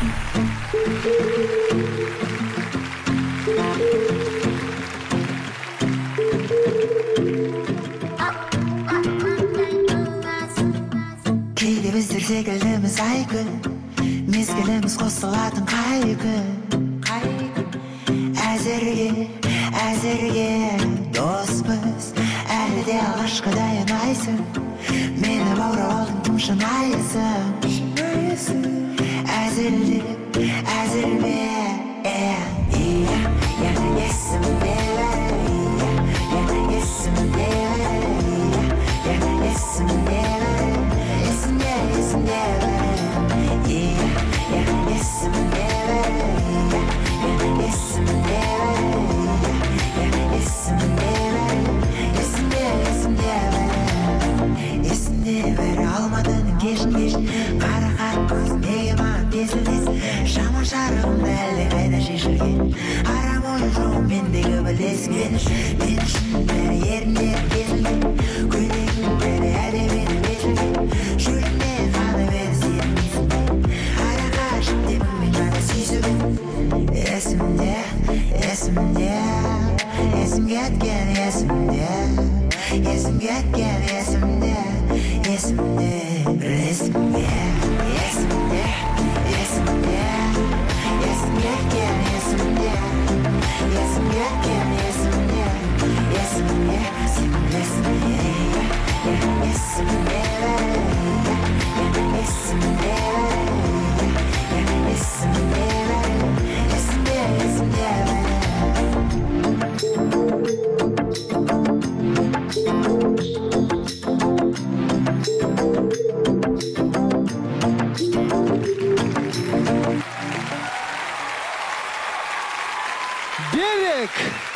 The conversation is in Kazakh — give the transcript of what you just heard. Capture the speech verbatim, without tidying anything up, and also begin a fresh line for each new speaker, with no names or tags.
Кейде біздер секілдіміз айкүл, мезгіліміз қосылатын қай күн. Әзірге, әзірге доспыз, әлі де алғашқыдай ұнайсың. Мені баурап алдың тым шынайысың. Әзілдік, әзілме, есімде есімде есімде есімде есімде есімде есімде есімде есімде есімде бәрі алматының кешін кешін қарақат көз неге маған тесілдесін шама шарығымда әлде қайда шешілген арам ойын жоғым мендегі білесің мен үшін мен үшін бәрі еріндері кесілген көйлегім бәрі әдемені бесілген шөлімде қанып еді сенбейсің ара қашып деміңмен ғана сүйсігін есімде есімде есім кеткен есімде есім кеткен есімде есімде білесің бе есімде есімде есім кеткен есімде есім кеткен есімде есімде сен білесің бе есімде есімде есімде есімде есімде
Берег!